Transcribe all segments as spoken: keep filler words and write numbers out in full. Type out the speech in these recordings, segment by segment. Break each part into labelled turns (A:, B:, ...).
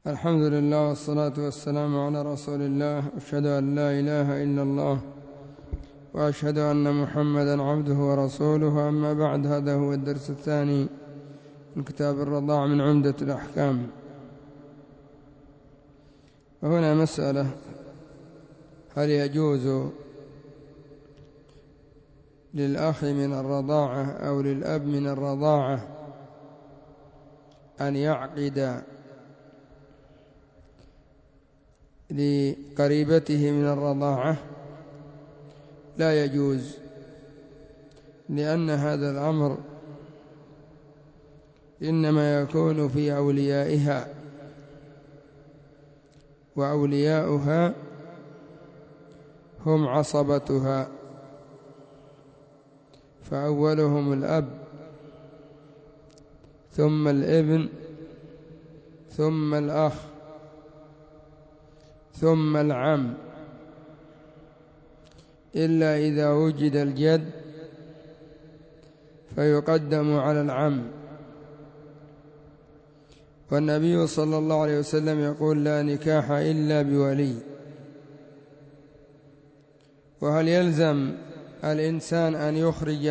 A: الحمد لله والصلاة والسلام على رسول الله. أشهد أن لا إله إلا الله وأشهد أن محمدا عبده ورسوله. أما بعد، هذا هو الدرس الثاني من كتاب الرضاع من عمدة الأحكام. وهنا مسألة: هل يجوز للأخ من الرضاعة أو للأب من الرضاعة أن يعقد لقريبته من الرضاعة؟ لا يجوز، لأن هذا الأمر إنما يكون في أوليائها، وأولياؤها هم عصبتها، فأولهم الأب ثم الابن ثم الأخ ثم العم، إلا إذا وجد الجد فيقدم على العم. والنبي صلى الله عليه وسلم يقول: لا نكاح إلا بولي. وهل يلزم الإنسان أن يخرج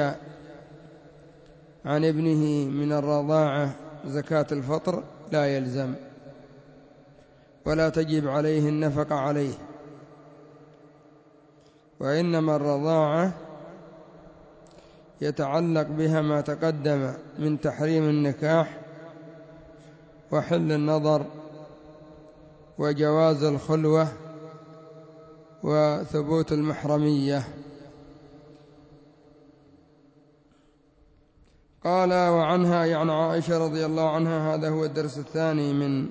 A: عن ابنه من الرضاعة زكاة الفطر؟ لا يلزم، ولا تجب عليه النفقة عليه، وإنما الرضاعة يتعلق بها ما تقدم من تحريم النكاح وحل النظر وجواز الخلوة وثبوت المحرمية. قال: وعنها يعني عائشة رضي الله عنها. هذا هو الدرس الثاني من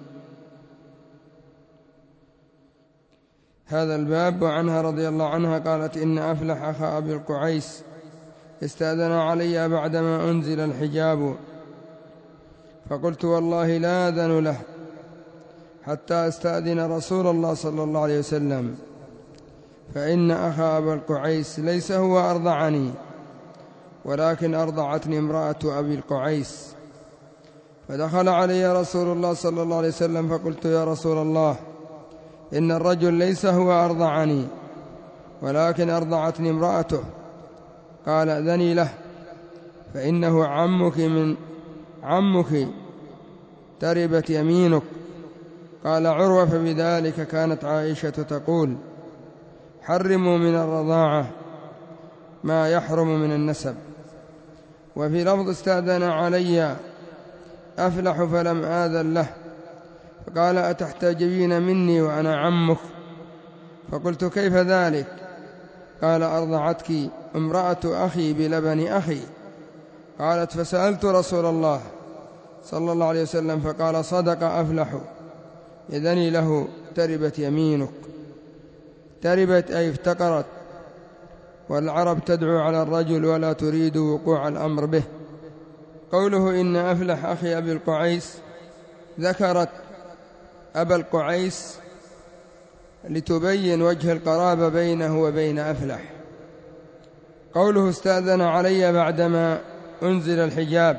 A: هذا الباب. وعنها رضي الله عنها قالت: إن أفلح أخا أبي القعيس استأذن علي بعدما أنزل الحجاب، فقلت: والله لا آذن له حتى أستأذن رسول الله صلى الله عليه وسلم، فإن أخا أبا القعيس ليس هو أرضعني، ولكن أرضعتني امرأة أبي القعيس. فدخل علي رسول الله صلى الله عليه وسلم، فقلت: يا رسول الله، إن الرجل ليس هو أرضعني، ولكن أرضعتني امرأته. قال: أذني له، فإنه عمك من عمك، تربت يمينك. قال عروة: فبذلك كانت عائشة تقول: حرموا من الرضاعة ما يحرم من النسب. وفي لفظ: استأذن علي أفلح فلم آذن له، فقال: أتحتجبين مني وأنا عمك؟ فقلت: كيف ذلك؟ قال: أرضعتك امرأة أخي بلبن أخي. قالت: فسألت رسول الله صلى الله عليه وسلم فقال: صدق أفلح، إذن له تربت يمينك. تربت أي افتقرت، والعرب تدعو على الرجل ولا تريد وقوع الأمر به. قوله إن أفلح أخي أبي القعيس، ذكرت أبا القعيس لتبين وجه القرابة بينه وبين أفلح. قوله استأذن علي بعدما أنزل الحجاب،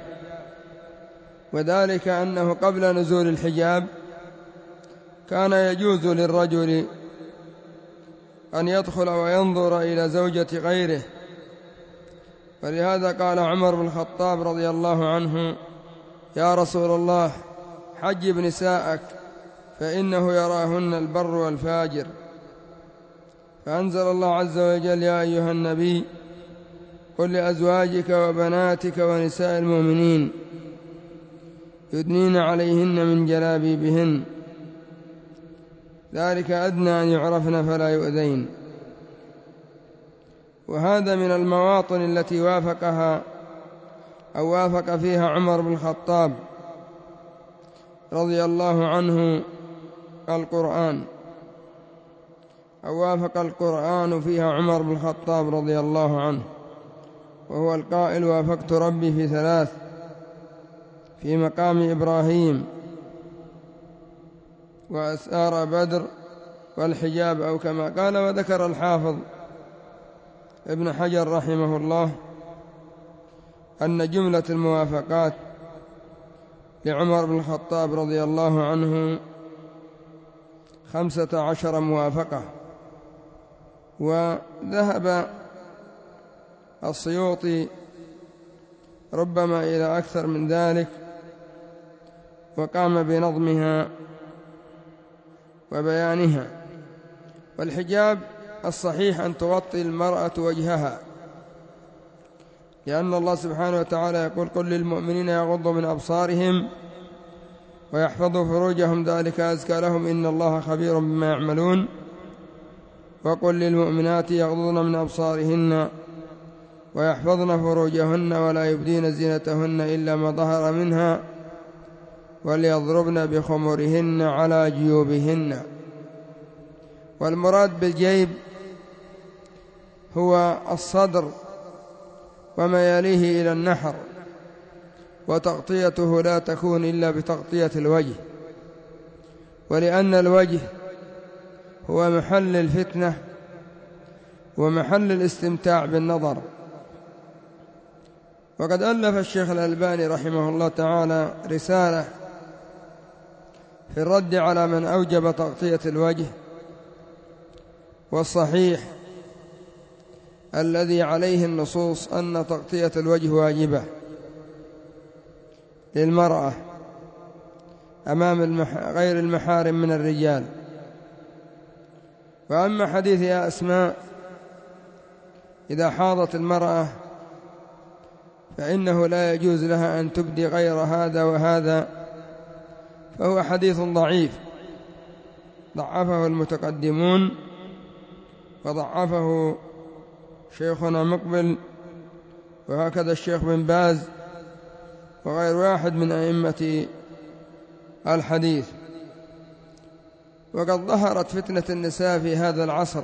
A: وذلك أنه قبل نزول الحجاب كان يجوز للرجل أن يدخل وينظر إلى زوجة غيره. ولهذا قال عمر بن الخطاب رضي الله عنه: يا رسول الله، حجب نساءك فإنه يراهن البر والفاجر. فأنزل الله عز وجل: يا أيها النبي، قل لأزواجك وبناتك ونساء المؤمنين يدنين عليهن من جلابيبهن، ذلك أدنى أن يعرفن فلا يؤذين. وهذا من المواطن التي وافقها أو وافق فيها عمر بن الخطاب رضي الله عنه القرآن، أو وافق القرآن فيها عمر بن الخطاب رضي الله عنه، وهو القائل: وافقت ربي في ثلاث، في مقام إبراهيم وأسار بدر والحجاب، أو كما قال. وذكر الحافظ ابن حجر رحمه الله أن جملة الموافقات لعمر بن الخطاب رضي الله عنه خمسة عشر موافقة. وذهب السيوطي ربما إلى أكثر من ذلك، وقام بنظمها وبيانها. والحجاب الصحيح أن تغطي المرأة وجهها، لأن الله سبحانه وتعالى يقول: قل للمؤمنين يغضوا من أبصارهم ويحفظوا فروجهم ذلك أزكى لهم إن الله خبير بما يعملون. وقل للمؤمنات يغضضن من أبصارهن ويحفظن فروجهن ولا يبدين زينتهن إلا ما ظهر منها وليضربن بخمرهن على جيوبهن. والمراد بالجيب هو الصدر وما يليه إلى النحر، وتغطيته لا تكون إلا بتغطية الوجه، ولأن الوجه هو محل الفتنة ومحل الاستمتاع بالنظر. وقد ألف الشيخ الألباني رحمه الله تعالى رسالة في الرد على من أوجب تغطية الوجه، والصحيح الذي عليه النصوص أن تغطية الوجه واجبة للمرأة أمام المح... غير المحارم من الرجال. وأما حديث يا أسماء إذا حاضت المرأة فإنه لا يجوز لها أن تبدي غير هذا وهذا، فهو حديث ضعيف ضعفه المتقدمون، وضعفه شيخنا مقبل، وهكذا الشيخ بن باز وغير واحد من أئمة الحديث. وقد ظهرت فتنة النساء في هذا العصر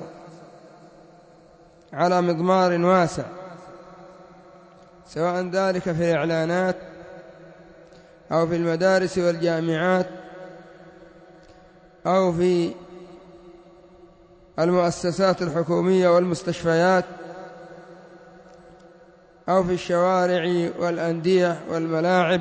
A: على مضمار واسع، سواء ذلك في الإعلانات أو في المدارس والجامعات أو في المؤسسات الحكومية والمستشفيات أو في الشوارع والأندية والملاعب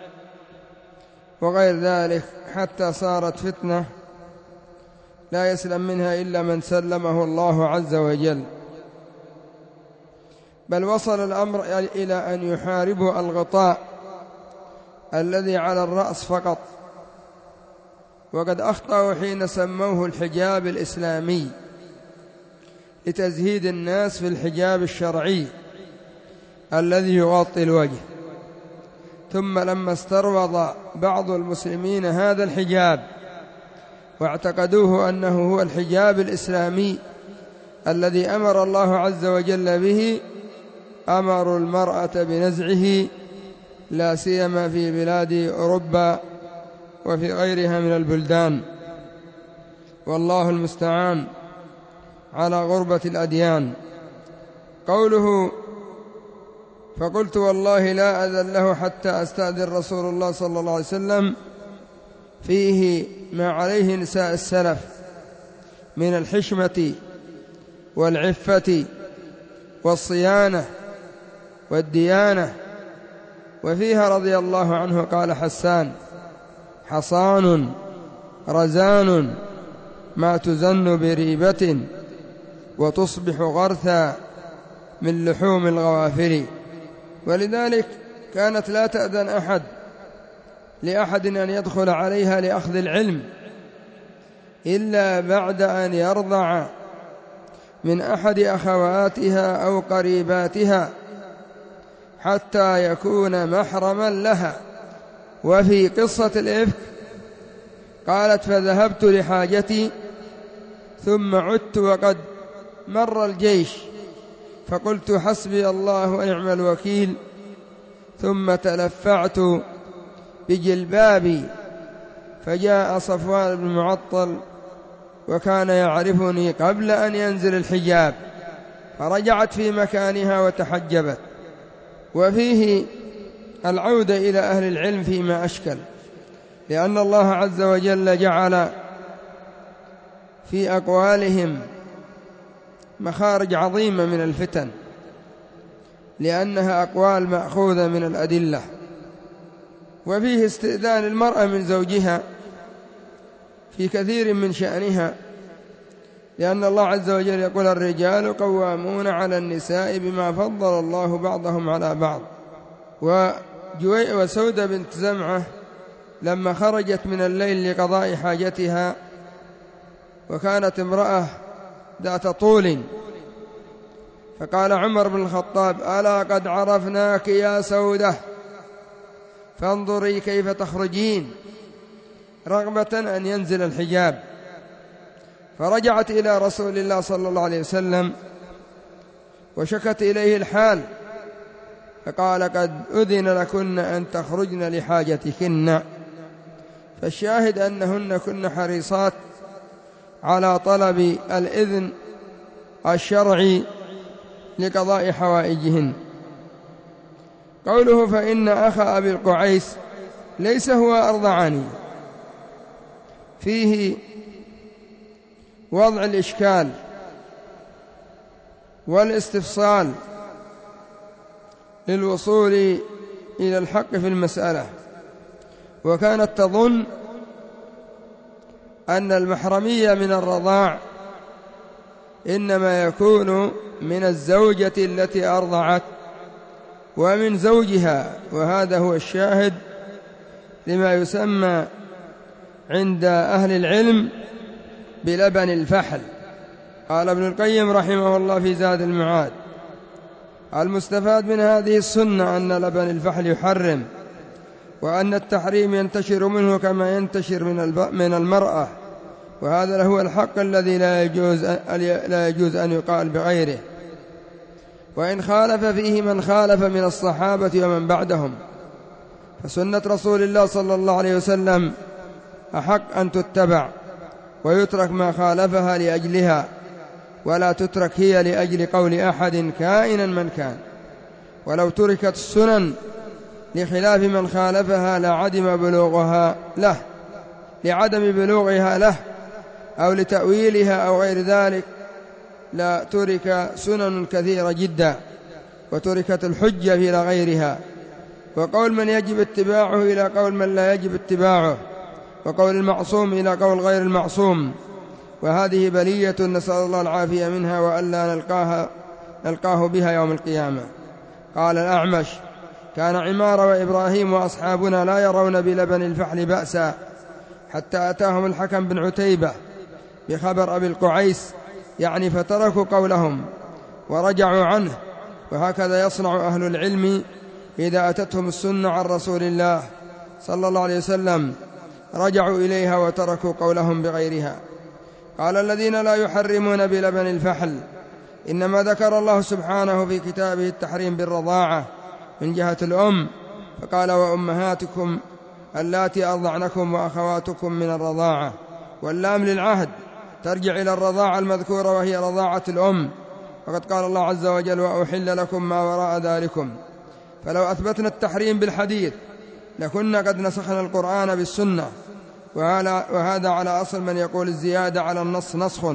A: وغير ذلك، حتى صارت فتنة لا يسلم منها إلا من سلمه الله عز وجل. بل وصل الأمر إلى أن يحاربوا الغطاء الذي على الرأس فقط. وقد أخطأوا حين سموه الحجاب الإسلامي لتزهيد الناس في الحجاب الشرعي الذي يغطي الوجه. ثم لما استروض بعض المسلمين هذا الحجاب واعتقدوه أنه هو الحجاب الإسلامي الذي أمر الله عز وجل به، أمروا المرأة بنزعه، لا سيما في بلاد أوروبا وفي غيرها من البلدان، والله المستعان على غربة الأديان. قوله فقلت والله لا أذن له حتى أستأذن رسول الله صلى الله عليه وسلم، فيه ما عليه نساء السلف من الحشمة والعفة والصيانة والديانة. وفيها رضي الله عنه قال حسان: حصان رزان ما تزن بريبة وتصبح غرثا من لحوم الغوافل. ولذلك كانت لا تأذن أحد لأحد أن يدخل عليها لأخذ العلم إلا بعد أن يرضع من أحد أخواتها أو قريباتها حتى يكون محرما لها. وفي قصة الإفك قالت: فذهبت لحاجتي ثم عدت وقد مر الجيش، فقلت حسبي الله ونعم الوكيل، ثم تلفعت بجلبابي فجاء صفوان بن معطل وكان يعرفني قبل أن ينزل الحجاب، فرجعت في مكانها وتحجبت. وفيه العودة إلى أهل العلم فيما أشكل، لأن الله عز وجل جعل في أقوالهم مخارج عظيمة من الفتن، لأنها أقوال مأخوذة من الأدلة. وفيه استئذان المرأة من زوجها في كثير من شأنها، لأن الله عز وجل يقول: الرجال قوامون على النساء بما فضل الله بعضهم على بعض. وسودة بنت زمعة لما خرجت من الليل لقضاء حاجتها، وكانت امرأة ذات طول، فقال عمر بن الخطاب: ألا قد عرفناك يا سودة، فانظري كيف تخرجين، رغبة أن ينزل الحجاب. فرجعت إلى رسول الله صلى الله عليه وسلم وشكت إليه الحال، فقال: قد أذن لكن أن تخرجن لحاجتكن. فالشاهد أنهن كن حريصات على طلب الإذن الشرعي لقضاء حوائجهن. قوله: فإن أخا أبي القعيس ليس هو أرضعني، فيه وضع الإشكال والاستفصال للوصول إلى الحق في المسألة. وكانت تظن أن المحرمية من الرضاع إنما يكون من الزوجة التي أرضعت ومن زوجها، وهذا هو الشاهد لما يسمى عند أهل العلم بلبن الفحل. قال ابن القيم رحمه الله في زاد المعاد: المستفاد من هذه السنة أن لبن الفحل يحرم، وأن التحريم ينتشر منه كما ينتشر من المرأة، وهذا هو الحق الذي لا يجوز لا يجوز أن يقال بغيره. وإن خالف فيه من خالف من الصحابة ومن بعدهم، فسنة رسول الله صلى الله عليه وسلم أحق أن تتبع، ويترك ما خالفها لأجلها، ولا تترك هي لأجل قول أحد كائنا من كان. ولو تركت السنن لخلاف من خالفها لعدم بلوغها له لعدم بلوغها له أو لتأويلها أو غير ذلك، لا ترك سنن كثيرة جدا، وتركت الحجة إلى غيرها، وقول من يجب اتباعه إلى قول من لا يجب اتباعه، وقول المعصوم إلى قول غير المعصوم. وهذه بلية نسأل الله العافية منها، وألا نلقاها نلقاه بها يوم القيامة. قال الأعمش: كان عمار وإبراهيم وأصحابنا لا يرون بلبن الفحل بأسا، حتى أتاهم الحكم بن عتيبة بخبر أبي القعيس، يعني فتركوا قولهم ورجعوا عنه. وهكذا يصنع أهل العلم إذا أتتهم السنة عن رسول الله صلى الله عليه وسلم، رجعوا إليها وتركوا قولهم بغيرها. قال: الذين لا يحرمون بلبن الفحل، إنما ذكر الله سبحانه في كتابه التحريم بالرضاعة من جهة الأم، فقال: وأمهاتكم اللاتي أرضعنكم وأخواتكم من الرضاعة. واللام للعهد ترجع إلى الرضاعة المذكورة وهي رضاعة الأم، وقد قال الله عز وجل: وأحل لكم ما وراء ذلكم. فلو أثبتنا التحريم بالحديث لكنا قد نسخنا القرآن بالسنة، وهذا على أصل من يقول الزيادة على النص نسخ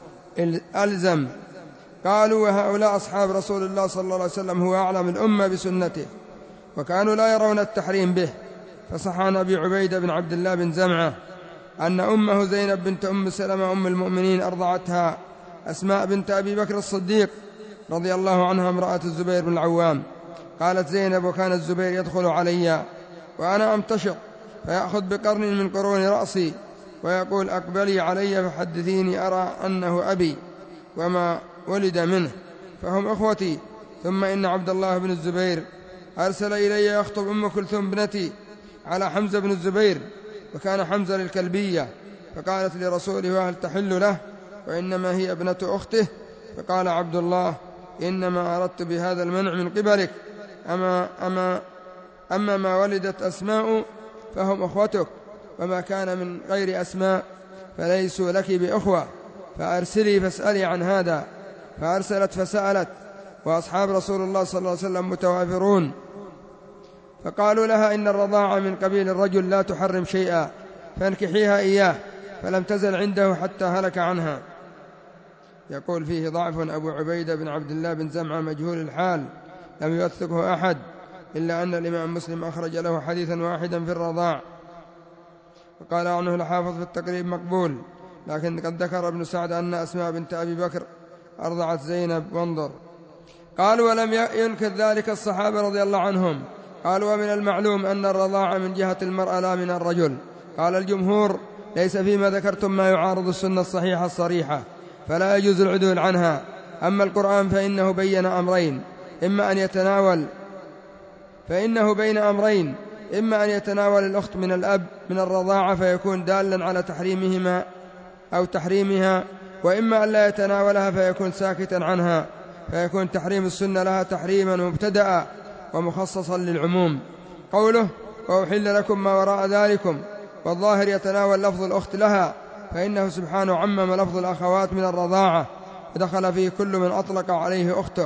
A: ألزم. قالوا: وهؤلاء أصحاب رسول الله صلى الله عليه وسلم هو أعلم الأمة بسنته، وكانوا لا يرون التحريم به. فصح عن أبي عبيدة بن عبد الله بن زمعة أن أمه زينب بنت أم سلمة أم المؤمنين أرضعتها أسماء بنت أبي بكر الصديق رضي الله عنها امرأة الزبير بن العوام. قالت زينب: وكان الزبير يدخل علي وأنا أمتشط، فيأخذ بقرن من قرون رأسي ويقول: أقبلي علي فحدثيني أرى أنه أبي وما ولد منه، فهم أخوتي. ثم إن عبد الله بن الزبير أرسل إلي يخطب أم كلثوم ابنتي على حمزة بن الزبير، وكان حمزة للكلبية، فقالت لرسوله: وهل تحل له؟ وإنما هي ابنة أخته. فقال عبد الله: إنما أردت بهذا المنع من قبلك، أما, أما, أما ما ولدت أسماء فهم أخوتك، وما كان من غير أسماء فليسوا لك بأخوة، فأرسلي فاسألي عن هذا. فأرسلت فسألت، وأصحاب رسول الله صلى الله عليه وسلم متوافرون، فقالوا لها: إن الرضاعة من قبيل الرجل لا تحرم شيئا، فانكحيها إياه. فلم تزل عنده حتى هلك عنها. يقول فيه ضعف أبو عبيدة بن عبد الله بن زمعة مجهول الحال، لم يوثقه أحد، إلا أن الإمام مسلم أخرج له حديثا واحدا في الرضاع. وقال عنه الحافظ في التقريب مقبول، لكن قد ذكر ابن سعد أن أسماء بنت أبي بكر أرضعت زينب وانظر. قالوا ولم ينكر ذلك الصحابة رضي الله عنهم. قالوا ومن المعلوم أن الرضاعة من جهة المرأة لا من الرجل. قال الجمهور ليس فيما ذكرتم ما يعارض السنة الصحيحة الصريحة، فلا يجوز العدول عنها. أما القرآن فإنه بين أمرين إما أن يتناول فإنه بين أمرين إما أن يتناول الأخت من الأب من الرضاعة فيكون دالا على تحريمهما أو تحريمها، وإما أن لا يتناولها فيكون ساكتا عنها، فيكون تحريم السنة لها تحريما مبتدأ ومخصصا للعموم. قوله وأحل لكم ما وراء ذلكم، والظاهر يتناول لفظ الأخت لها، فإنه سبحانه عمم لفظ الأخوات من الرضاعة، ودخل فيه كل من أطلق عليه أخته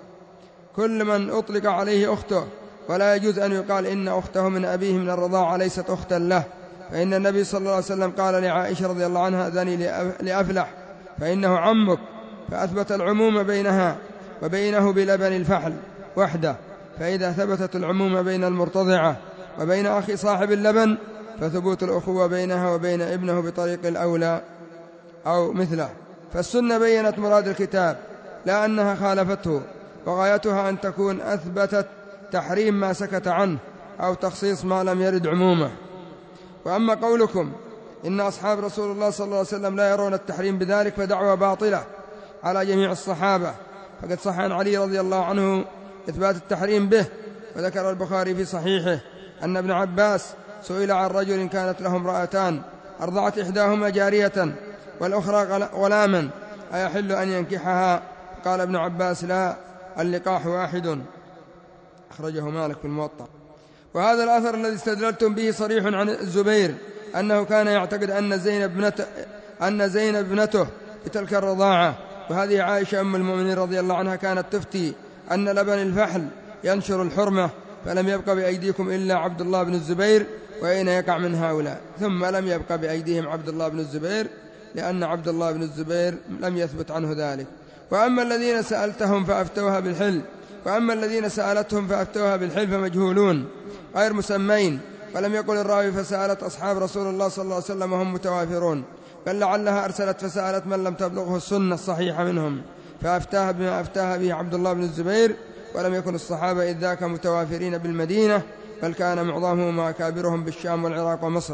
A: كل من أطلق عليه أخته ولا يجوز أن يقال إن أخته من أبيه من الرضاعة ليست أختا له، فإن النبي صلى الله عليه وسلم قال لعائشة رضي الله عنها أذني لأفلح فإنه عمك، فأثبت العموم بينها وبينه بلبن الفحل وحده. فإذا ثبتت العموم بين المرتضعة وبين أخي صاحب اللبن فثبوت الأخوة بينها وبين ابنه بطريق الأولى أو مثله. فالسنة بينت مراد الكتاب لا أنها خالفته، وغايتها أن تكون أثبتت تحريم ما سكت عنه أو تخصيص ما لم يرد عمومه. وأما قولكم إن أصحاب رسول الله صلى الله عليه وسلم لا يرون التحريم بذلك فدعوة باطلة على جميع الصحابة، فقد صح عن علي رضي الله عنه إثبات التحريم به. وذكر البخاري في صحيحه أن ابن عباس سئل عن رجل كانت له امرأتان أرضعت إحداهما جارية والأخرى غلاما أيحل أن ينكحها؟ قال ابن عباس لا، اللقاح واحد. أخرجه مالك في الموطأ. وهذا الأثر الذي استدللتم به صريح عن الزبير أنه كان يعتقد أن زينب ابنته, أن زينب ابنته بتلك الرضاعة، وهذه عائشة أم المؤمنين رضي الله عنها كانت تفتي أن لبن الفحل ينشر الحرمة، فلم يبق بأيديكم إلا عبد الله بن الزبير، وأين يقع من هؤلاء؟ ثم لم يبق بأيديهم عبد الله بن الزبير لأن عبد الله بن الزبير لم يثبت عنه ذلك. وأما الذين سألتهم فأفتوها بالحل وأما الذين سألتهم فأفتوها بالحل فمجهولون غير مسمين، ولم يقل الراوي فسألت أصحاب رسول الله صلى الله عليه وسلم وهم متوافرون، بل لعلها أرسلت فسألت من لم تبلغه السنة الصحيحة منهم فأفتاها بما أفتاها به عبد الله بن الزبير، ولم يكن الصحابة إذ ذاك متوافرين بالمدينة، بل كان معظمهم وأكابرهم بالشام والعراق ومصر.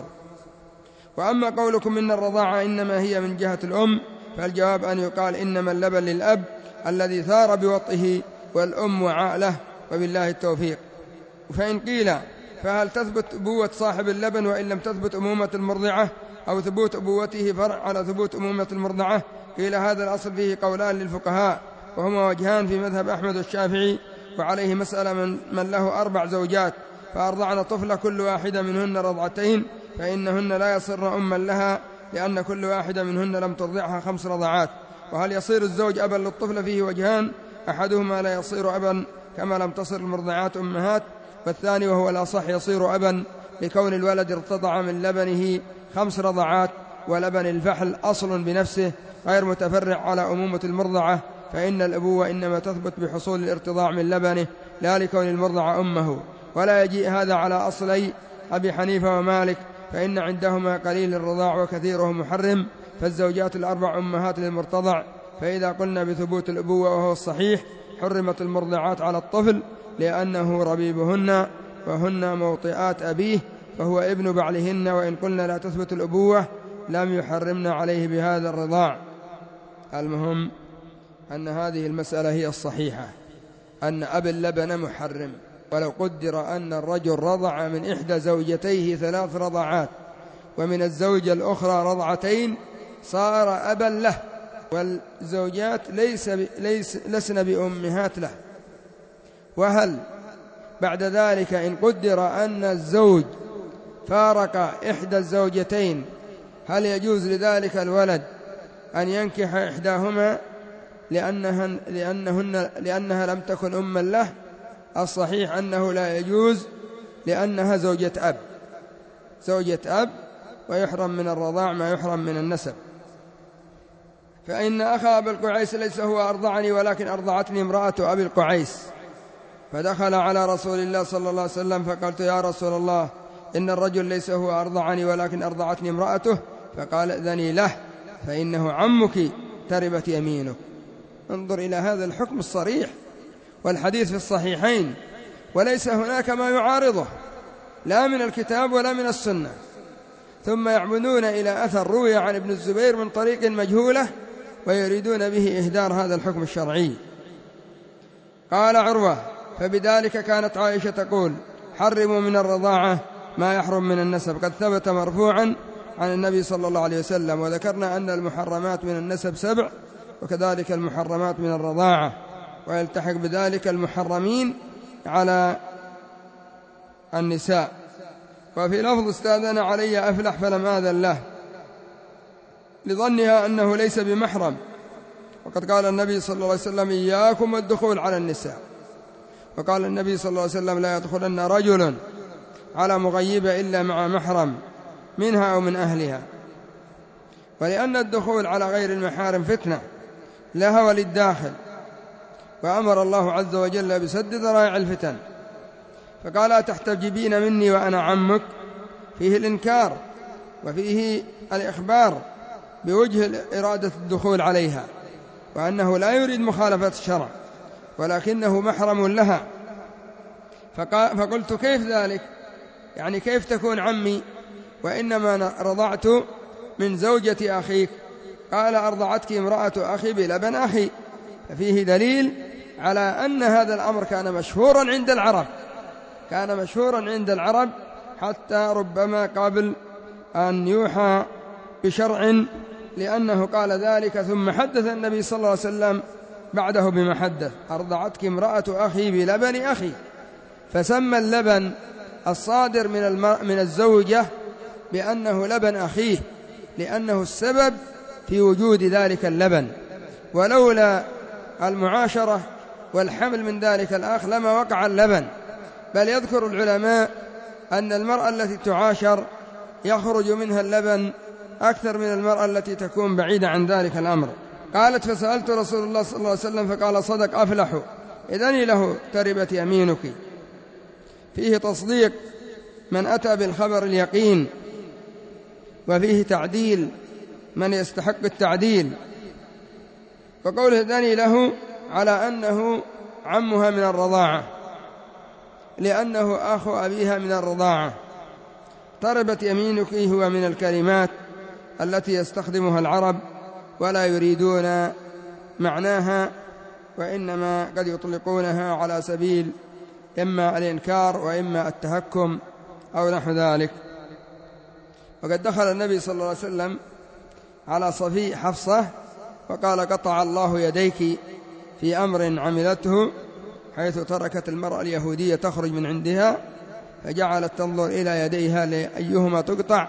A: وأما قولكم إن الرضاعة إنما هي من جهة الأم، فالجواب أن يقال إنما اللبن للأب الذي ثار بوطئه والأم وعاء له، وبالله التوفيق. فإن قيل فهل تثبت أبوة صاحب اللبن وإن لم تثبت أمومة المرضعة، أو ثبوت أبوته فرع على ثبوت أمومة المرضعة؟ قيل هذا الأصل فيه قولان للفقهاء، وهما وجهان في مذهب أحمد والشافعي، وعليه مسألة من, من له أربع زوجات فأرضعن طفل كل واحدة منهن رضعتين فإنهن لا يصرن أما لها، لأن كل واحدة منهن لم ترضعها خمس رضعات. وهل يصير الزوج أبا للطفل فيه وجهان، أحدهما لا يصير أبا كما لم تصر المرضعات أمهات، والثاني وهو الأصح يصير أبا لكون الولد ارتضع من لبنه خمس رضعات، ولبن الفحل أصل بنفسه غير متفرع على أمومة المرضعة، فإن الأبوة إنما تثبت بحصول الارتضاع من لبنه لا لكون المرضعة أمه. ولا يجيء هذا على أصلي أبي حنيفة ومالك، فإن عندهما قليل الرضاع وكثيره محرم، فالزوجات الأربع أمهات للمرتضع، فإذا قلنا بثبوت الأبوة وهو الصحيح حرمت المرضعات على الطفل لأنه ربيبهن وهن موطئات أبيه فهو ابن بعلهن، وإن قلنا لا تثبت الأبوة لم يحرمنا عليه بهذا الرضاع. المهم أن هذه المسألة هي الصحيحة، أن أبي اللبن محرم. ولو قدر أن الرجل رضع من إحدى زوجتيه ثلاث رضعات ومن الزوجة الأخرى رضعتين صار أبا له، والزوجات ليس ليس لسن بأمهات له. وهل بعد ذلك إن قدر أن الزوج فارق إحدى الزوجتين هل يجوز لذلك الولد أن ينكح إحداهما لأنهن لأنهن لأنها لم تكن أما له؟ الصحيح أنه لا يجوز، لأنها زوجة أب زوجة أب ويحرم من الرضاع ما يحرم من النسب. فإن أخا أبي القعيس ليس هو أرضعني ولكن أرضعتني امرأة أبي القعيس، فدخل على رسول الله صلى الله عليه وسلم فقلت يا رسول الله إن الرجل ليس هو أرضعني ولكن أرضعتني امرأته، فقال ائذني له فإنه عمك تربت يمينك. انظر إلى هذا الحكم الصريح، والحديث في الصحيحين، وليس هناك ما يعارضه لا من الكتاب ولا من السنة. ثم يعمدون إلى أثر روي عن ابن الزبير من طريق مجهولة ويريدون به إهدار هذا الحكم الشرعي. قال عروة: فبذلك كانت عائشة تقول: حرموا من الرضاعة ما يحرم من النسب، قد ثبت مرفوعا عن النبي صلى الله عليه وسلم. وذكرنا أن المحرمات من النسب سبع، وكذلك المحرمات من الرضاعة، ويلتحق بذلك المحرمين على النساء. وفي لفظ: استأذن علي أفلح فلم آذن له، لظنها أنه ليس بمحرم، وقد قال النبي صلى الله عليه وسلم: إياكم والدخول على النساء. وقال النبي صلى الله عليه وسلم: لا يدخلن رجل على مغيبة إلا مع محرم منها أو من أهلها. ولأن الدخول على غير المحارم فتنة لها وللداخل، وأمر الله عز وجل بسد ذرائع الفتن، فقال: أتحتجبين مني وأنا عمك؟ فيه الإنكار وفيه الإخبار بوجه إرادة الدخول عليها، وأنه لا يريد مخالفة الشرع ولكنه محرم لها. فقلت: كيف ذلك؟ يعني كيف تكون عمي وإنما رضعت من زوجة أخيك؟ قال: أرضعتك امرأة أخي بلبن أخي. ففيه دليل على أن هذا الأمر كان مشهورا عند العرب، كان مشهورا عند العرب حتى ربما قبل أن يوحى بشرع، لأنه قال ذلك ثم حدث النبي صلى الله عليه وسلم بعده بما حدث: أرضعتك امرأة أخي بلبن أخي. فسمى اللبن الصادر من, المر... من الزوجة بأنه لبن أخيه، لأنه السبب في وجود ذلك اللبن، ولولا المعاشرة والحمل من ذلك الأخ لما وقع اللبن. بل يذكر العلماء أن المرأة التي تعاشر يخرج منها اللبن أكثر من المرأة التي تكون بعيدة عن ذلك الأمر. قالت: فسألت رسول الله صلى الله عليه وسلم فقال: صدق أفلح إذن له تربت يمينك. فيه تصديق من أتى بالخبر اليقين، وفيه تعديل من يستحق التعديل. وقوله إذن له على أنه عمها من الرضاعة، لأنه أخو أبيها من الرضاعة. تربت يمينك هو من الكلمات التي يستخدمها العرب ولا يريدون معناها، وإنما قد يطلقونها على سبيل إما الإنكار وإما التهكم أو نحو ذلك. وقد دخل النبي صلى الله عليه وسلم على صفي حفصة وقال: قطع الله يديك في أمر عملته، حيث تركت المرأة اليهودية تخرج من عندها فجعلت تنظر إلى يديها لأيهما تقطع،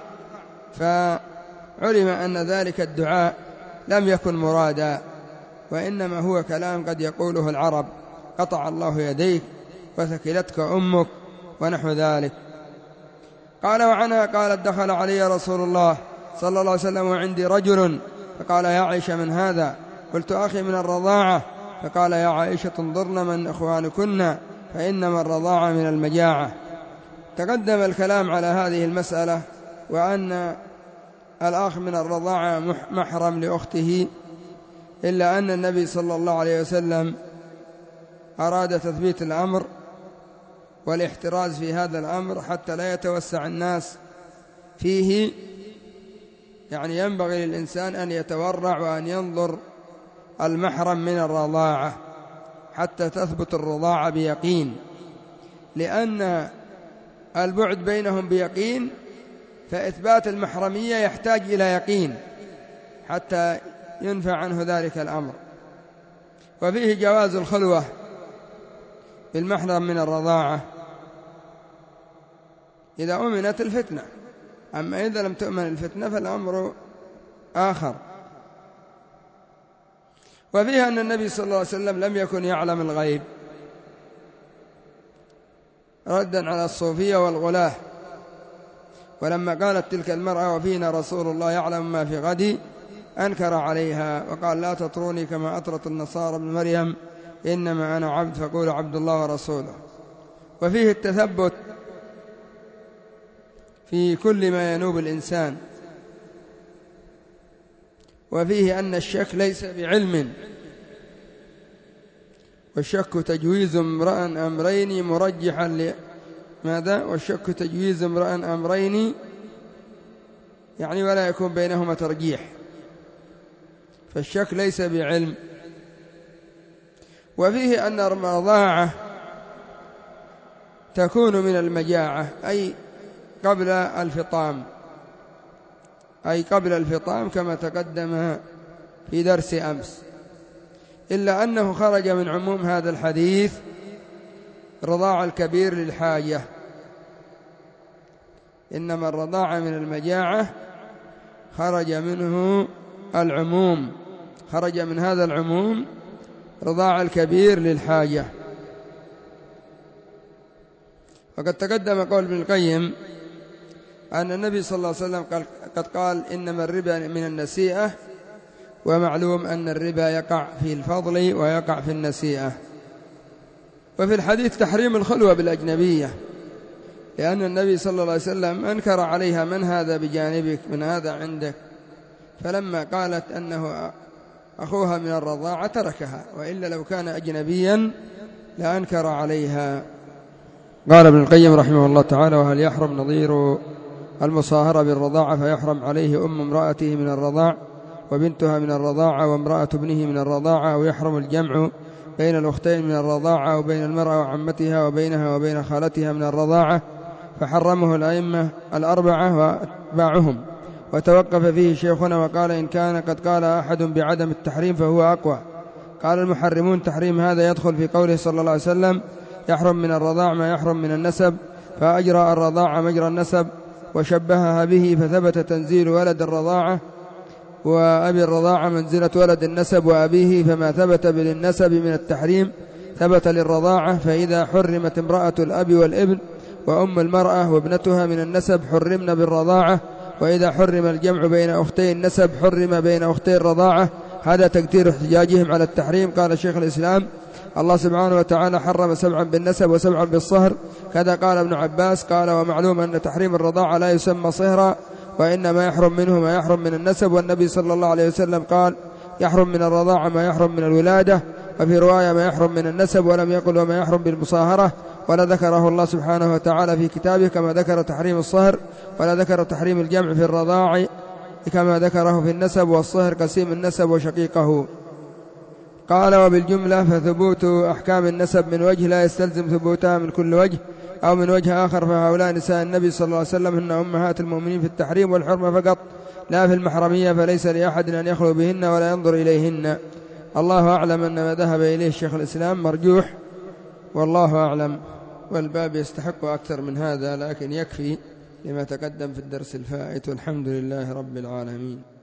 A: فعلم أن ذلك الدعاء لم يكن مرادا، وإنما هو كلام قد يقوله العرب: قطع الله يديك وثكلتك أمك ونحو ذلك. قال: وعنها قالت: دخل علي رسول الله صلى الله عليه وسلم وعندي رجل، فقال: يا عائشة من هذا؟ قلت: أخي من الرضاعة. فقال: يا عائشة انظرن من إخوانكن فإنما الرضاعة من المجاعة. تقدم الكلام على هذه المسألة، وأن الأخ من الرضاعة محرم لأخته، إلا أن النبي صلى الله عليه وسلم أراد تثبيت الأمر والاحتراز في هذا الأمر حتى لا يتوسع الناس فيه. يعني ينبغي للإنسان أن يتورع وأن ينظر المحرم من الرضاعة حتى تثبت الرضاعة بيقين، لأن البعد بينهم بيقين، فإثبات المحرمية يحتاج إلى يقين حتى ينفع عنه ذلك الأمر. وفيه جواز الخلوة بالمحرم من الرضاعة إذا أمنت الفتنة، أما إذا لم تؤمن الفتنة فالأمر آخر. وفيها أن النبي صلى الله عليه وسلم لم يكن يعلم الغيب، ردا على الصوفية والغلاة. ولما قالت تلك المرأة: وفينا رسول الله يعلم ما في غد، أنكر عليها وقال: لا تطروني كما أطرت النصارى ابن مريم، إنما أنا عبد فقولوا عبد الله ورسوله. وفيه التثبت في كل ما ينوب الإنسان. وفيه أن الشك ليس بعلم، والشك تجويز امرأ أمرين مرجحا لماذا؟ والشك تجويز امرأ أمرين يعني ولا يكون بينهما ترجيح، فالشك ليس بعلم. وفيه أن الرضاعة تكون من المجاعة، أي قبل الفطام، أي قبل الفطام كما تقدم في درس أمس، إلا أنه خرج من عموم هذا الحديث رضاع الكبير للحاجة، إنما الرضاعة من المجاعة خرج منه العموم، خرج من هذا العموم رضاع الكبير للحاجة. وقد تقدم قول ابن القيم أن النبي صلى الله عليه وسلم قال قد قال إنما الربا من النسيئة، ومعلوم أن الربا يقع في الفضل ويقع في النسيئة. وفي الحديث تحريم الخلوة بالأجنبية، لأن النبي صلى الله عليه وسلم أنكر عليها من هذا بجانبك، من هذا عندك، فلما قالت أنه أخوها من الرضاعة تركها، وإلا لو كان أجنبيا لأنكر عليها. قال ابن القيم رحمه الله تعالى: وهل يحرم نظير المصاهرة بالرضاعة فيحرم عليه أم امرأته من الرضاع وبنتها من الرضاعة وامرأة ابنه من الرضاعة، أو يحرم الجمع بين الأختين من الرضاعة وبين المرأة وعمتها وبينها وبين خالتها من الرضاعة، فحرمه الأئمة الأربعة وأتباعهم. وتوقف فيه شيخنا وقال: إن كان قد قال أحد بعدم التحريم فهو أقوى. قال المحرمون: تحريم هذا يدخل في قوله صلى الله عليه وسلم: يحرم من الرضاع ما يحرم من النسب، فأجرى الرضاع مجرى النسب وشبهها به، فثبت تنزيل ولد الرضاعة وأبي الرضاعة منزلة ولد النسب وأبيه، فما ثبت بالنسب من التحريم ثبت للرضاعة. فإذا حرمت امرأة الأب والابن وأم المرأة وابنتها من النسب حرمنا بالرضاعة، وإذا حرم الجمع بين أختي النسب حرم بين أختي الرضاعة. هذا تقدير احتجاجهم على التحريم. قال شيخ الإسلام: الله سبحانه وتعالى حرم سبعا بالنسب وسبعا بالصهر، كذا قال ابن عباس. قال: ومعلوم أن تحريم الرضاعة لا يسمى صهرا، وإنما يحرم منه ما يحرم من النسب. والنبي صلى الله عليه وسلم قال: يحرم من الرضاعة ما يحرم من الولادة، وفي رواية ما يحرم من النسب، ولم يقل وما يحرم بالمصاهرة، ولا ذكره الله سبحانه وتعالى في كتابه كما ذكر تحريم الصهر، ولا ذكر تحريم الجمع في الرضاع كما ذكره في النسب، والصهر قسيم النسب وشقيقه. قال: وبالجملة فثبوت أحكام النسب من وجه لا يستلزم ثبوتها من كل وجه أو من وجه آخر، فهؤلاء نساء النبي صلى الله عليه وسلم هن أمهات المؤمنين في التحريم والحرمة فقط، لا في المحرمية، فليس لأحد أن يخلو بهن ولا ينظر إليهن. الله أعلم أن ما ذهب إليه الشيخ الإسلام مرجوح، والله أعلم، والباب يستحق أكثر من هذا، لكن يكفي لما تقدم في الدرس الفائت، والحمد لله رب العالمين.